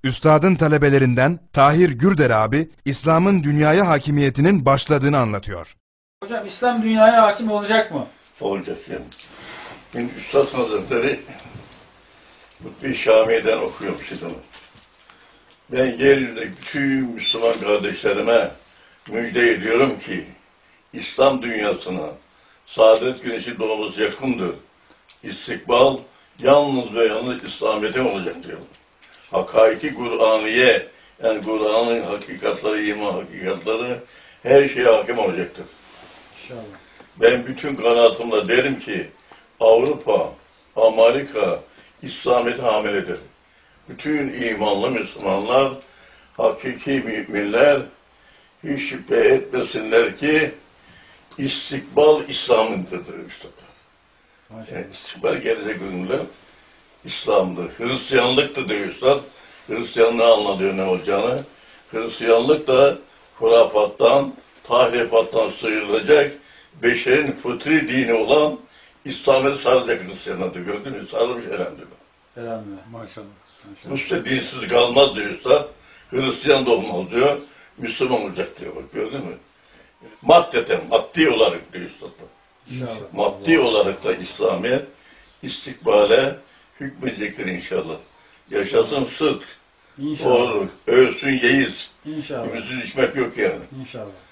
Üstadın talebelerinden Tahir Gürder abi, İslam'ın dünyaya hakimiyetinin başladığını anlatıyor. Hocam İslam dünyaya hakim olacak mı? Olacak yani. Şimdi Üstad Hazretleri Lütfi Şami'den okuyorum şimdi onu. Ben yeryüzündeki bütün Müslüman kardeşlerime müjde ediyorum ki İslam dünyasına saadet güneşi doğması yakındır. İstikbal yalnız ve yalnız İslamiyet'in olacak diyor. Hakaiki Kur'aniye, yani Kur'an'ın hakikatleri, iman hakikatleri her şeye hakim olacaktır. İnşallah. Ben bütün kanaatimle derim ki Avrupa, Amerika İslamiyet'e hamiledir. Bütün imanlı Müslümanlar, hakiki müminler hiç şüphe etmesinler ki istikbal İslam'ındır Üstad. Yani istikbal gelecek günler İslam'dır. Hristiyanlıktır diyor Üstad. Hristiyanlığı anlatıyor ne olacağını. Hristiyanlık da hurafattan, tahrifattan sıyrılacak, beşerin fıtri dini olan İslam'ı saracak Hristiyanlığı diyor. Gördün mü? Sarılmış elhamdülillah. Elhamdülillah. Maşallah. Rusya dinsiz kalmaz diyor Üstad. Hristiyan da olmaz diyor. Müslüman olacak diyor. Bak gördün mü? Maddeten, maddi olarak diyor Üstad. İnşallah. Maddi olarak da İslamiyet istikbale hükmedecektir inşallah. Yaşasın sıdk, İnşallah. doğru, ölsün yeyiz. İnşallah. Ümitsizleşmek yok yani. İnşallah.